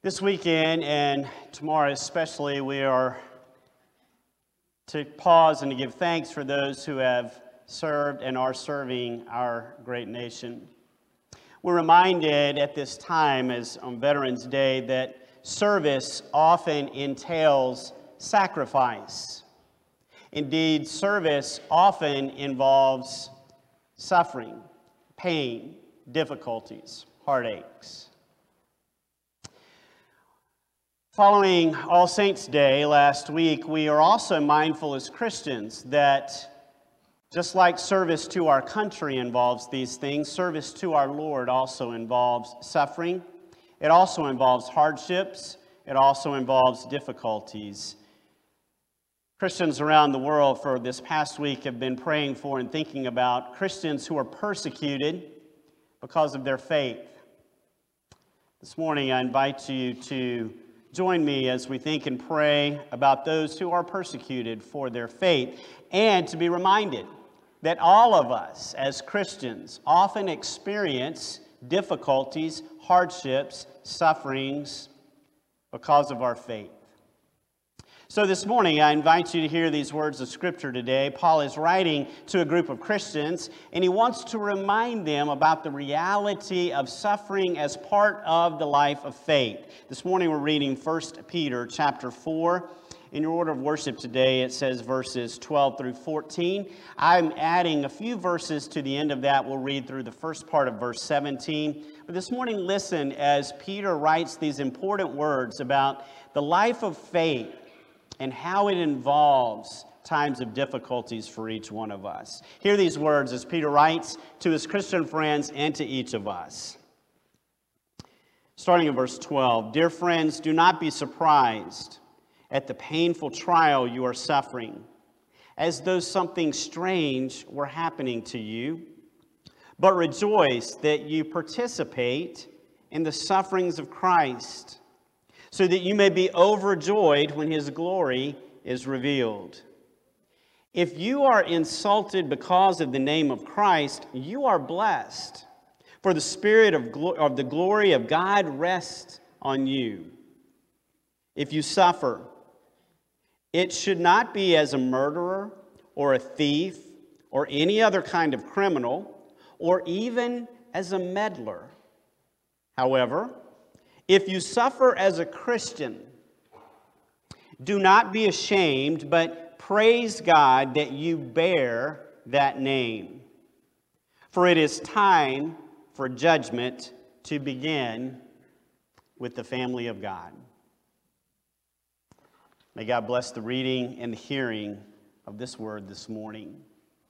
This weekend and tomorrow especially, we are to pause and to give thanks for those who have served and are serving our great nation. We're reminded at this time, as on Veterans Day, that service often entails sacrifice. Indeed, service often involves suffering, pain, difficulties, heartaches. Following All Saints' Day last week, we are also mindful as Christians that just like service to our country involves these things, service to our Lord also involves suffering. It also involves hardships. It also involves difficulties. Christians around the world for this past week have been praying for and thinking about Christians who are persecuted because of their faith. This morning, I invite you to join me as we think and pray about those who are persecuted for their faith, and to be reminded that all of us as Christians often experience difficulties, hardships, sufferings because of our faith. So this morning, I invite you to hear these words of Scripture today. Paul is writing to a group of Christians, and he wants to remind them about the reality of suffering as part of the life of faith. This morning, we're reading 1 Peter chapter 4. In your order of worship today, it says verses 12 through 14. I'm adding a few verses to the end of that. We'll read through the first part of verse 17. But this morning, listen as Peter writes these important words about the life of faith and how it involves times of difficulties for each one of us. Hear these words as Peter writes to his Christian friends and to each of us. Starting in verse 12, "Dear friends, do not be surprised at the painful trial you are suffering, as though something strange were happening to you. But rejoice that you participate in the sufferings of Christ, so that you may be overjoyed when His glory is revealed. If you are insulted because of the name of Christ, you are blessed, for the Spirit of the glory of God rests on you. If you suffer, it should not be as a murderer or a thief or any other kind of criminal, or even as a meddler. However, if you suffer as a Christian, do not be ashamed, but praise God that you bear that name. For it is time for judgment to begin with the family of God." May God bless the reading and the hearing of this word this morning.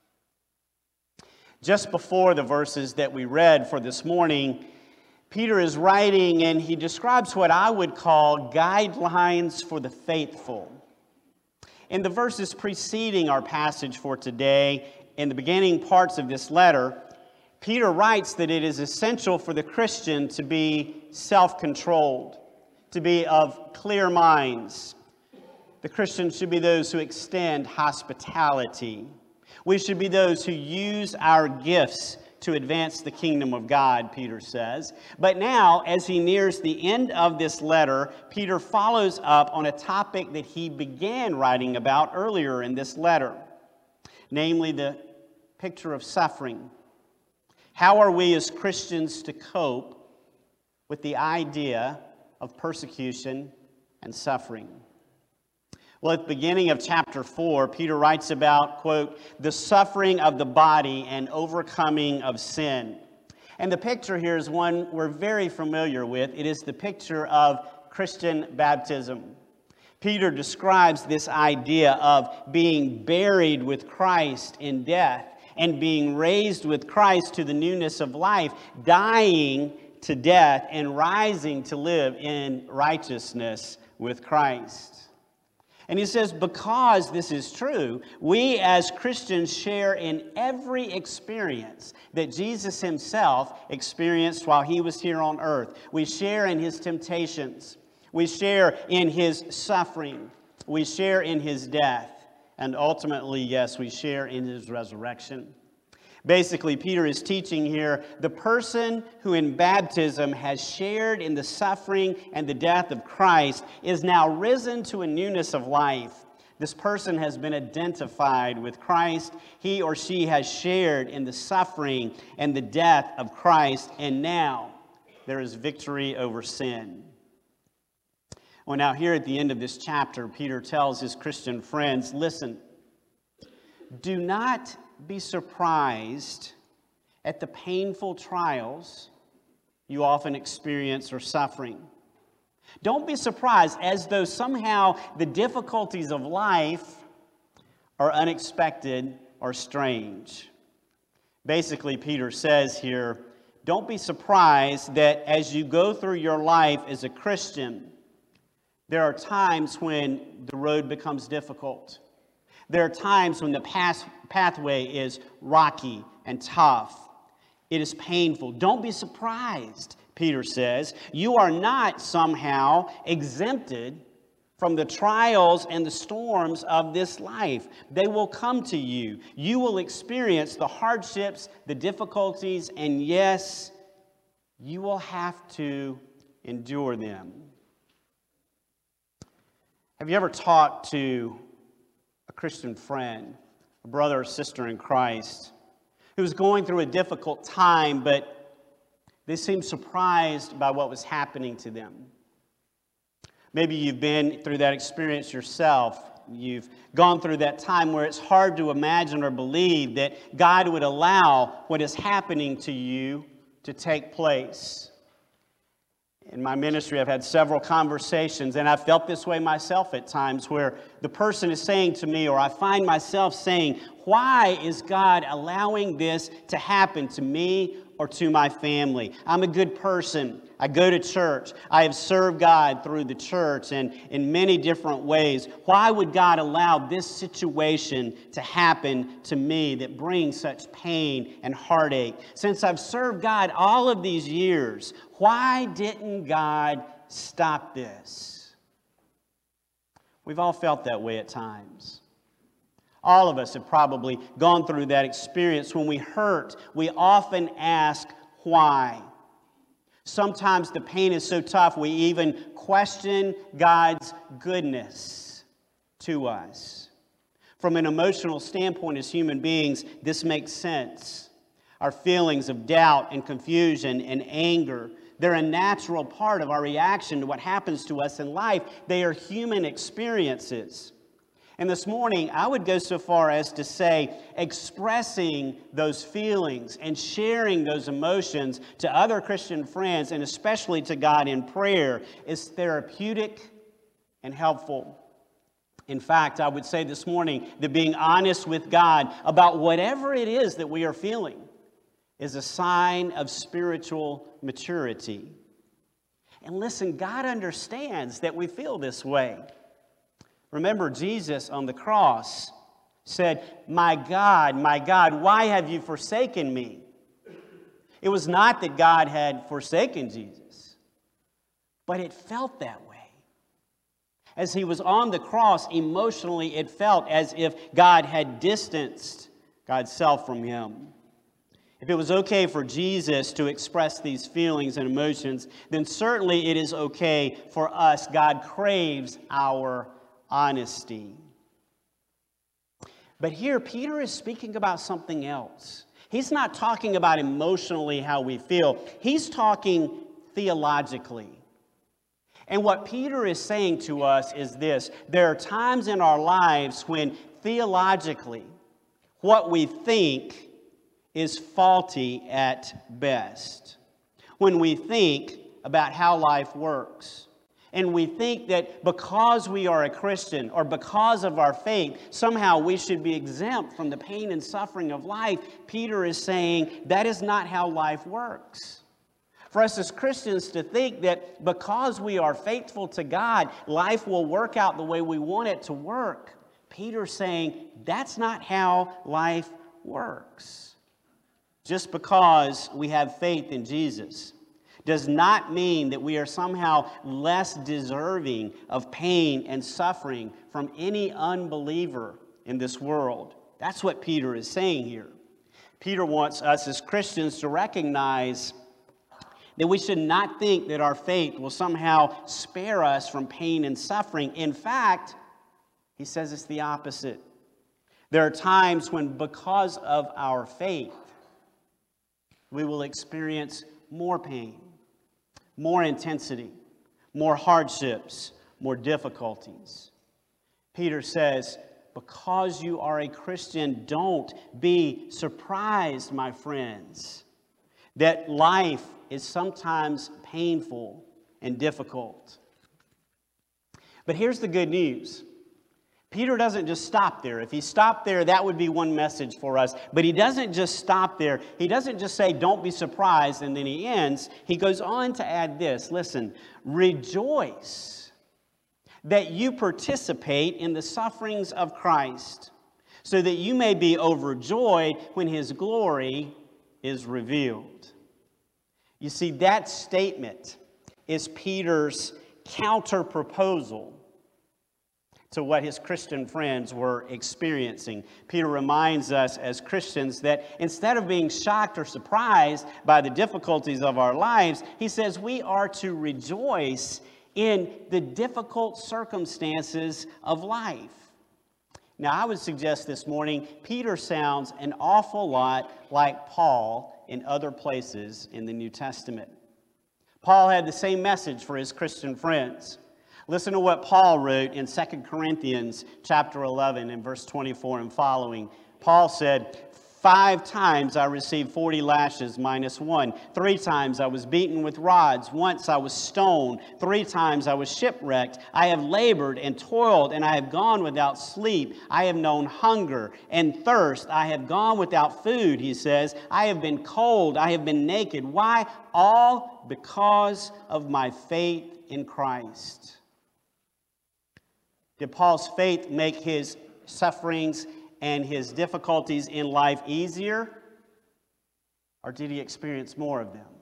Just before the verses that we read for this morning, Peter is writing and he describes what I would call guidelines for the faithful. In the verses preceding our passage for today, in the beginning parts of this letter, Peter writes that it is essential for the Christian to be self-controlled, to be of clear minds. The Christians should be those who extend hospitality. We should be those who use our gifts to advance the kingdom of God, Peter says. But now, as he nears the end of this letter, Peter follows up on a topic that he began writing about earlier in this letter, namely the picture of suffering. How are we as Christians to cope with the idea of persecution and suffering? Well, at the beginning of chapter 4, Peter writes about, quote, the suffering of the body and overcoming of sin. And the picture here is one we're very familiar with. It is the picture of Christian baptism. Peter describes this idea of being buried with Christ in death and being raised with Christ to the newness of life, dying to death and rising to live in righteousness with Christ. And he says, because this is true, we as Christians share in every experience that Jesus himself experienced while he was here on earth. We share in his temptations. We share in his suffering. We share in his death. And ultimately, yes, we share in his resurrection. Basically, Peter is teaching here the person who in baptism has shared in the suffering and the death of Christ is now risen to a newness of life. This person has been identified with Christ. He or she has shared in the suffering and the death of Christ, and now there is victory over sin. Well, now here at the end of this chapter, Peter tells his Christian friends, listen, do not be surprised at the painful trials you often experience or suffering. Don't be surprised as though somehow the difficulties of life are unexpected or strange. Basically, Peter says here, don't be surprised that as you go through your life as a Christian, there are times when the road becomes difficult. There are times when the pathway is rocky and tough. It is painful. Don't be surprised, Peter says. You are not somehow exempted from the trials and the storms of this life. They will come to you. You will experience the hardships, the difficulties, and yes, you will have to endure them. Have you ever talked to a Christian friend, a brother or sister in Christ, who was going through a difficult time, but they seemed surprised by what was happening to them? Maybe you've been through that experience yourself. You've gone through that time where it's hard to imagine or believe that God would allow what is happening to you to take place. In my ministry, I've had several conversations, and I've felt this way myself at times, where the person is saying to me, or I find myself saying, why is God allowing this to happen to me or to my family? I'm a good person. I go to church. I have served God through the church and in many different ways. Why would God allow this situation to happen to me that brings such pain and heartache? Since I've served God all of these years, why didn't God stop this? We've all felt that way at times. All of us have probably gone through that experience. When we hurt, we often ask why. Sometimes the pain is so tough we even question God's goodness to us. From an emotional standpoint as human beings, this makes sense. Our feelings of doubt and confusion and anger, they're a natural part of our reaction to what happens to us in life. They are human experiences. And this morning, I would go so far as to say expressing those feelings and sharing those emotions to other Christian friends, and especially to God in prayer, is therapeutic and helpful. In fact, I would say this morning that being honest with God about whatever it is that we are feeling is a sign of spiritual maturity. And listen, God understands that we feel this way. Remember, Jesus on the cross said, my God, why have you forsaken me?" It was not that God had forsaken Jesus, but it felt that way. As he was on the cross, emotionally, it felt as if God had distanced God's self from him. If it was okay for Jesus to express these feelings and emotions, then certainly it is okay for us. God craves our honesty. But here, Peter is speaking about something else. He's not talking about emotionally how we feel. He's talking theologically. And what Peter is saying to us is this: there are times in our lives when theologically what we think is faulty at best. When we think about how life works, and we think that because we are a Christian or because of our faith, somehow we should be exempt from the pain and suffering of life, Peter is saying that is not how life works. For us as Christians to think that because we are faithful to God, life will work out the way we want it to work, Peter's saying that's not how life works. Just because we have faith in Jesus does not mean that we are somehow less deserving of pain and suffering from any unbeliever in this world. That's what Peter is saying here. Peter wants us as Christians to recognize that we should not think that our faith will somehow spare us from pain and suffering. In fact, he says it's the opposite. There are times when, because of our faith, we will experience more pain, more intensity, more hardships, more difficulties. Peter says, because you are a Christian, don't be surprised, my friends, that life is sometimes painful and difficult. But here's the good news. Peter doesn't just stop there. If he stopped there, that would be one message for us. But he doesn't just stop there. He doesn't just say, don't be surprised, and then he ends. He goes on to add this. Listen, rejoice that you participate in the sufferings of Christ, so that you may be overjoyed when his glory is revealed. You see, that statement is Peter's counter-proposal to what his Christian friends were experiencing. Peter reminds us as Christians that instead of being shocked or surprised by the difficulties of our lives, he says we are to rejoice in the difficult circumstances of life. Now, I would suggest this morning, Peter sounds an awful lot like Paul in other places in the New Testament. Paul had the same message for his Christian friends. Listen to what Paul wrote in 2 Corinthians chapter 11 and verse 24 and following. Paul said, 5 times I received 40 lashes minus 1. 3 times I was beaten with rods. Once I was stoned. 3 times I was shipwrecked. I have labored and toiled, and I have gone without sleep. I have known hunger and thirst. I have gone without food, he says. I have been cold. I have been naked. Why? All because of my faith in Christ. Did Paul's faith make his sufferings and his difficulties in life easier? Or did he experience more of them?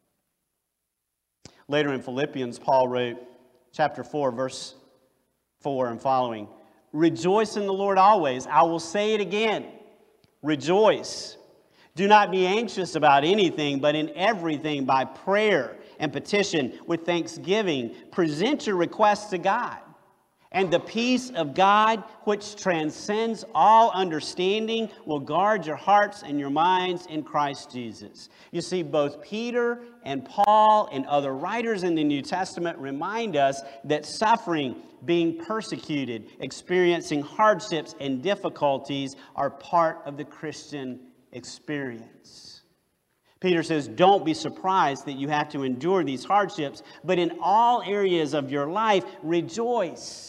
Later in Philippians, Paul wrote, chapter 4, verse 4 and following, rejoice in the Lord always. I will say it again. Rejoice. Do not be anxious about anything, but in everything by prayer and petition with thanksgiving, present your requests to God. And the peace of God, which transcends all understanding, will guard your hearts and your minds in Christ Jesus. You see, both Peter and Paul and other writers in the New Testament remind us that suffering, being persecuted, experiencing hardships and difficulties are part of the Christian experience. Peter says, don't be surprised that you have to endure these hardships, but in all areas of your life, rejoice.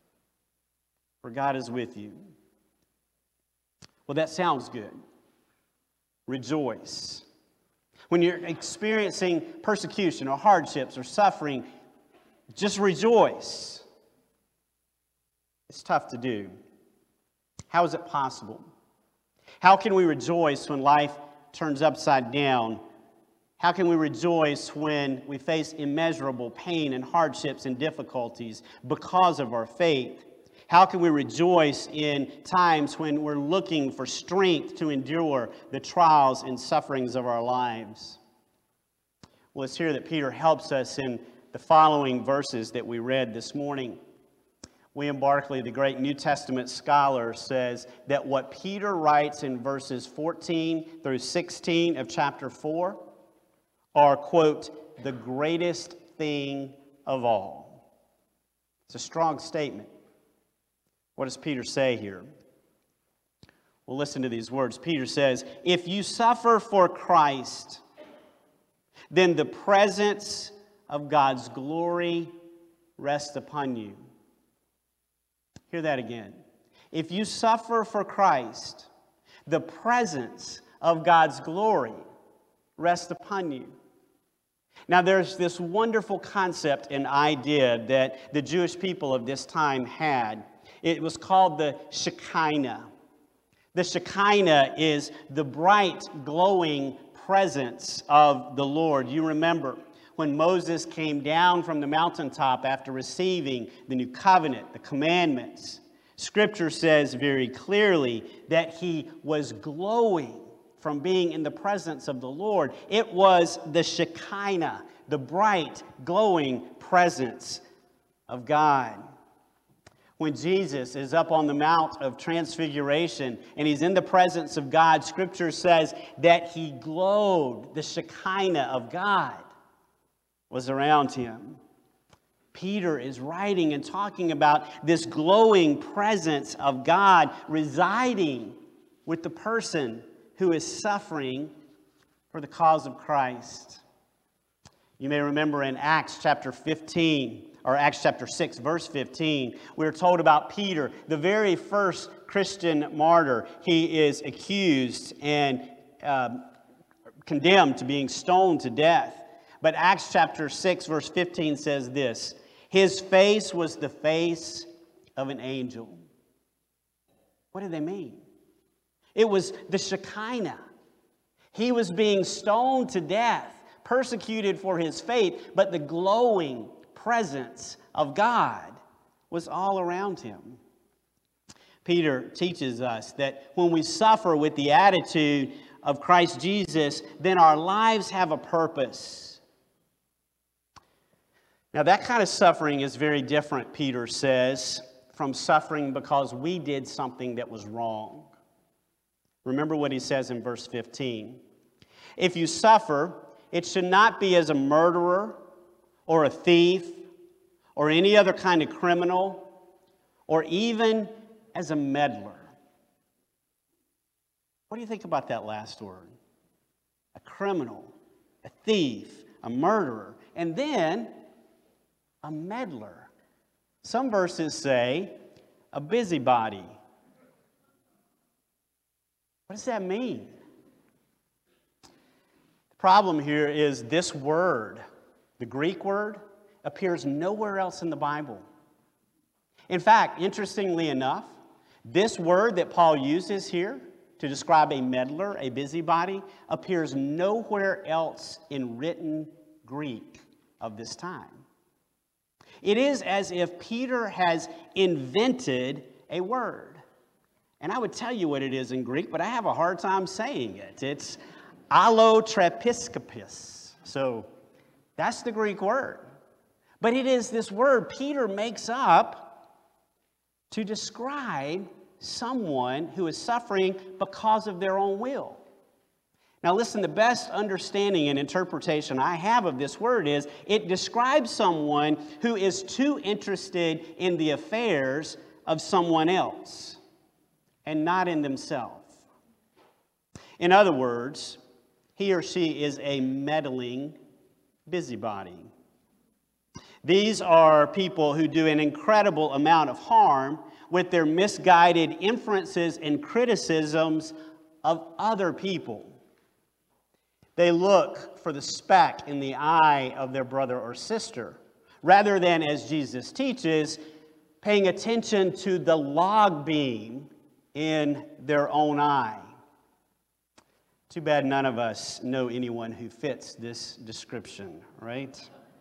For God is with you. Well, that sounds good. Rejoice. When you're experiencing persecution or hardships or suffering, just rejoice. It's tough to do. How is it possible? How can we rejoice when life turns upside down? How can we rejoice when we face immeasurable pain and hardships and difficulties because of our faith? How can we rejoice in times when we're looking for strength to endure the trials and sufferings of our lives? Well, it's here that Peter helps us in the following verses that we read this morning. William Barclay, the great New Testament scholar, says that what Peter writes in verses 14 through 16 of chapter 4 are, quote, the greatest thing of all. It's a strong statement. What does Peter say here? Well, listen to these words. Peter says, if you suffer for Christ, then the presence of God's glory rests upon you. Hear that again. If you suffer for Christ, the presence of God's glory rests upon you. Now, there's this wonderful concept and idea that the Jewish people of this time had. It was called the Shekinah. The Shekinah is the bright, glowing presence of the Lord. You remember when Moses came down from the mountaintop after receiving the new covenant, the commandments. Scripture says very clearly that he was glowing from being in the presence of the Lord. It was the Shekinah, the bright, glowing presence of God. When Jesus is up on the Mount of Transfiguration and he's in the presence of God, Scripture says that he glowed. The Shekinah of God was around him. Peter is writing and talking about this glowing presence of God residing with the person who is suffering for the cause of Christ. You may remember in Acts chapter 15, or Acts chapter 6, verse 15, we're told about Peter, the very first Christian martyr. He is accused and condemned to being stoned to death. But Acts chapter 6, verse 15 says this: his face was the face of an angel. What do they mean? It was the Shekinah. He was being stoned to death, persecuted for his faith, but the glowing presence of God was all around him. Peter teaches us that when we suffer with the attitude of Christ Jesus, then our lives have a purpose. Now, that kind of suffering is very different, Peter says, from suffering because we did something that was wrong. Remember what he says in verse 15. If you suffer, it should not be as a murderer or a thief or any other kind of criminal or even as a meddler. What do you think about that last word? A criminal, a thief, a murderer, and then a meddler. Some verses say a busybody. What does that mean? The problem here is this word, the Greek word, appears nowhere else in the Bible. In fact, interestingly enough, this word that Paul uses here to describe a meddler, a busybody, appears nowhere else in written Greek of this time. It is as if Peter has invented a word. And I would tell you what it is in Greek, but I have a hard time saying it. It's allotrapiskopis. So that's the Greek word. But it is this word Peter makes up to describe someone who is suffering because of their own will. Now listen, the best understanding and interpretation I have of this word is it describes someone who is too interested in the affairs of someone else and not in themselves. In other words, he or she is a meddling busybody. These are people who do an incredible amount of harm with their misguided inferences and criticisms of other people. They look for the speck in the eye of their brother or sister, rather than, as Jesus teaches, paying attention to the log beam in their own eye. Too bad none of us know anyone who fits this description, right?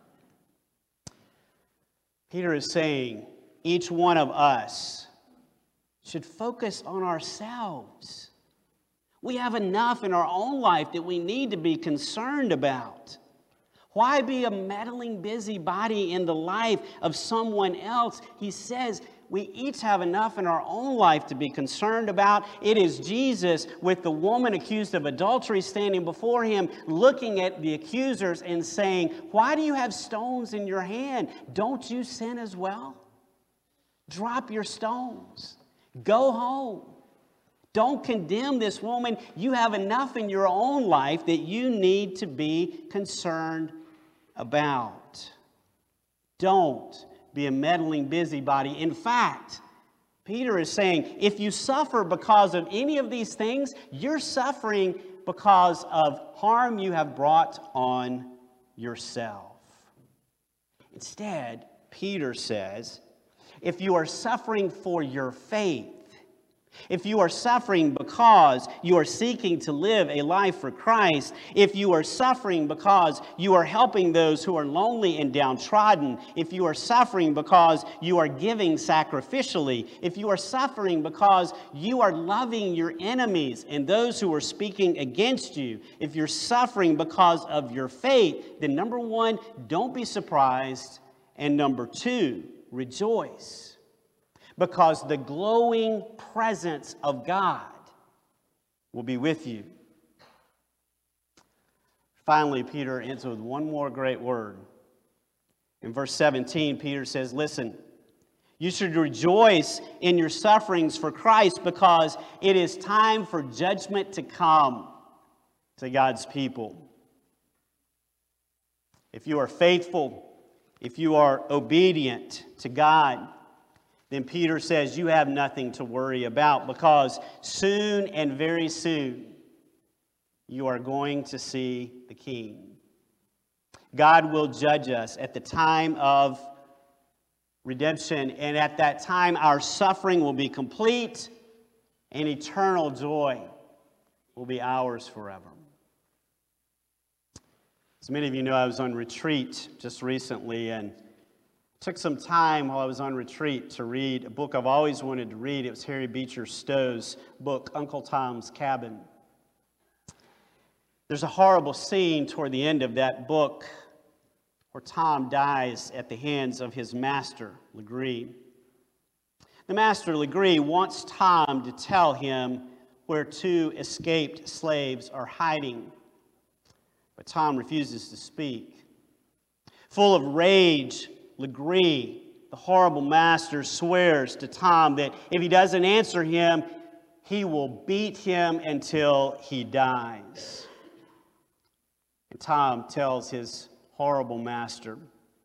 Peter is saying each one of us should focus on ourselves. We have enough in our own life that we need to be concerned about. Why be a meddling busybody in the life of someone else? He says we each have enough in our own life to be concerned about. It is Jesus with the woman accused of adultery standing before him, looking at the accusers and saying, "Why do you have stones in your hand? Don't you sin as well? Drop your stones. Go home. Don't condemn this woman. You have enough in your own life that you need to be concerned about. Don't be a meddling busybody." In fact, Peter is saying, if you suffer because of any of these things, you're suffering because of harm you have brought on yourself. Instead, Peter says, if you are suffering for your faith, If you are suffering because you are seeking to live a life for Christ, if you are suffering because you are helping those who are lonely and downtrodden, if you are suffering because you are giving sacrificially, if you are suffering because you are loving your enemies and those who are speaking against you, if you're suffering because of your faith, then number one, don't be surprised, and number two, rejoice. Because the glowing presence of God will be with you. Finally, Peter ends with one more great word. In verse 17, Peter says, listen, you should rejoice in your sufferings for Christ because it is time for judgment to come to God's people. If you are faithful, if you are obedient to God, then Peter says you have nothing to worry about because soon and very soon you are going to see the King. God will judge us at the time of redemption, and at that time our suffering will be complete and eternal joy will be ours forever. As many of you know, I was on retreat just recently and took some time while I was on retreat to read a book I've always wanted to read. It was Harry Beecher Stowe's book, Uncle Tom's Cabin. There's a horrible scene toward the end of that book where Tom dies at the hands of his master, Legree. The master, Legree, wants Tom to tell him where two escaped slaves are hiding, but Tom refuses to speak. Full of rage, Legree, the horrible master, swears to Tom that if he doesn't answer him, he will beat him until he dies. And Tom tells his horrible master,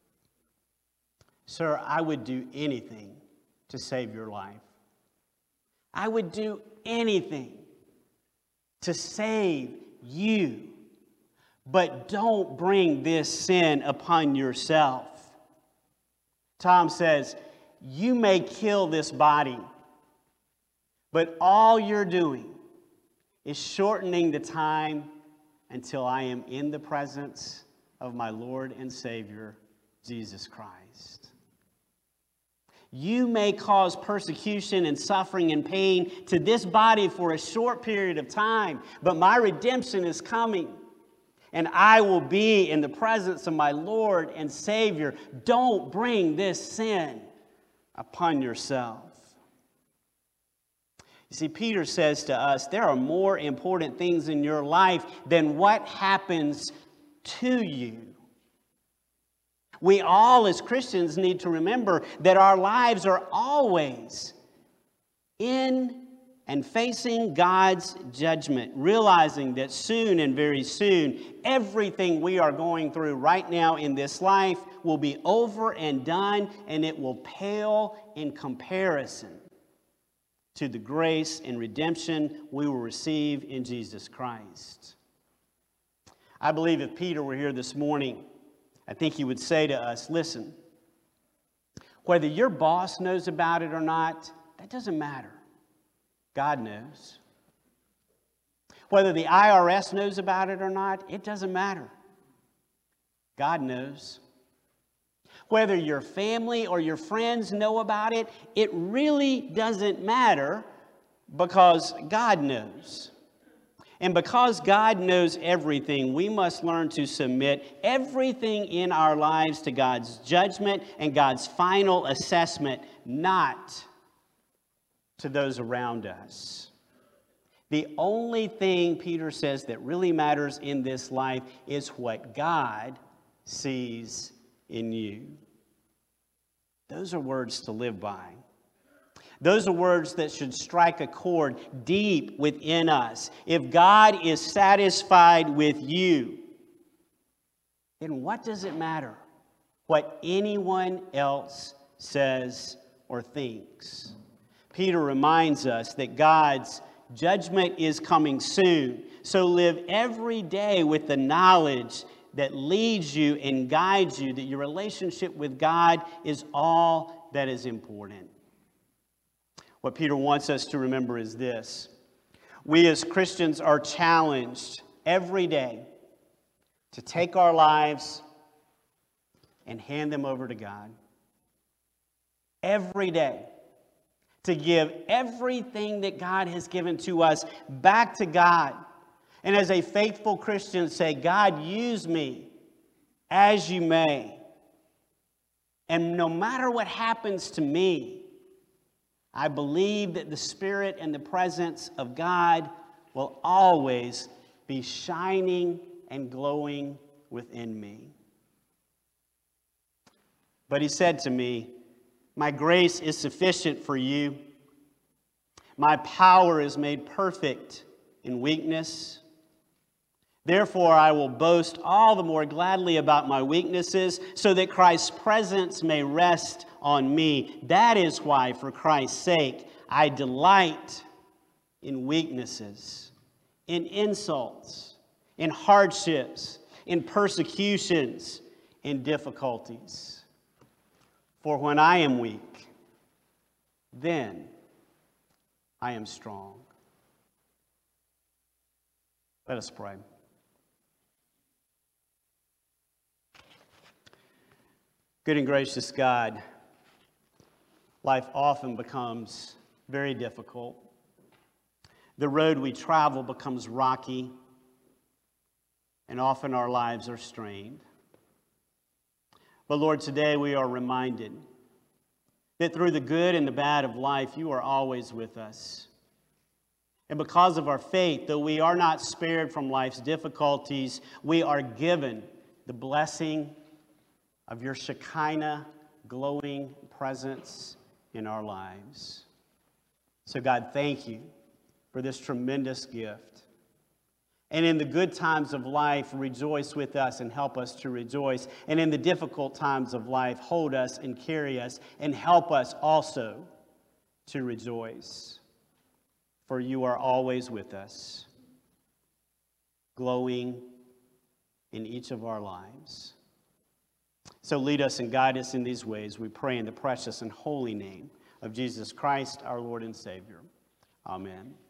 "Sir, I would do anything to save your life. I would do anything to save you, but don't bring this sin upon yourself." Tom says, "You may kill this body, but all you're doing is shortening the time until I am in the presence of my Lord and Savior, Jesus Christ. You may cause persecution and suffering and pain to this body for a short period of time, but my redemption is coming. And I will be in the presence of my Lord and Savior. Don't bring this sin upon yourself." You see, Peter says to us, there are more important things in your life than what happens to you. We all as Christians need to remember that our lives are always in and facing God's judgment, realizing that soon and very soon, everything we are going through right now in this life will be over and done, and it will pale in comparison to the grace and redemption we will receive in Jesus Christ. I believe if Peter were here this morning, I think he would say to us, listen, whether your boss knows about it or not, that doesn't matter. God knows. Whether the IRS knows about it or not, it doesn't matter. God knows. Whether your family or your friends know about it, it really doesn't matter because God knows. And because God knows everything, we must learn to submit everything in our lives to God's judgment and God's final assessment, not to those around us. The only thing, Peter says, that really matters in this life is what God sees in you. Those are words to live by. Those are words that should strike a chord deep within us. If God is satisfied with you, then what does it matter what anyone else says or thinks? Peter reminds us that God's judgment is coming soon. So live every day with the knowledge that leads you and guides you that your relationship with God is all that is important. What Peter wants us to remember is this. We as Christians are challenged every day to take our lives and hand them over to God. Every day. To give everything that God has given to us back to God. And as a faithful Christian, say, God, use me as you may. And no matter what happens to me, I believe that the Spirit and the presence of God will always be shining and glowing within me. But he said to me, my grace is sufficient for you. My power is made perfect in weakness. Therefore, I will boast all the more gladly about my weaknesses, so that Christ's presence may rest on me. That is why, for Christ's sake, I delight in weaknesses, in insults, in hardships, in persecutions, in difficulties. For when I am weak, then I am strong. Let us pray. Good and gracious God, life often becomes very difficult. The road we travel becomes rocky, and often our lives are strained. But Lord, today we are reminded that through the good and the bad of life, you are always with us. And because of our faith, though we are not spared from life's difficulties, we are given the blessing of your Shekinah glowing presence in our lives. So God, thank you for this tremendous gift. And in the good times of life, rejoice with us and help us to rejoice. And in the difficult times of life, hold us and carry us and help us also to rejoice. For you are always with us, glowing in each of our lives. So lead us and guide us in these ways, we pray in the precious and holy name of Jesus Christ, our Lord and Savior. Amen.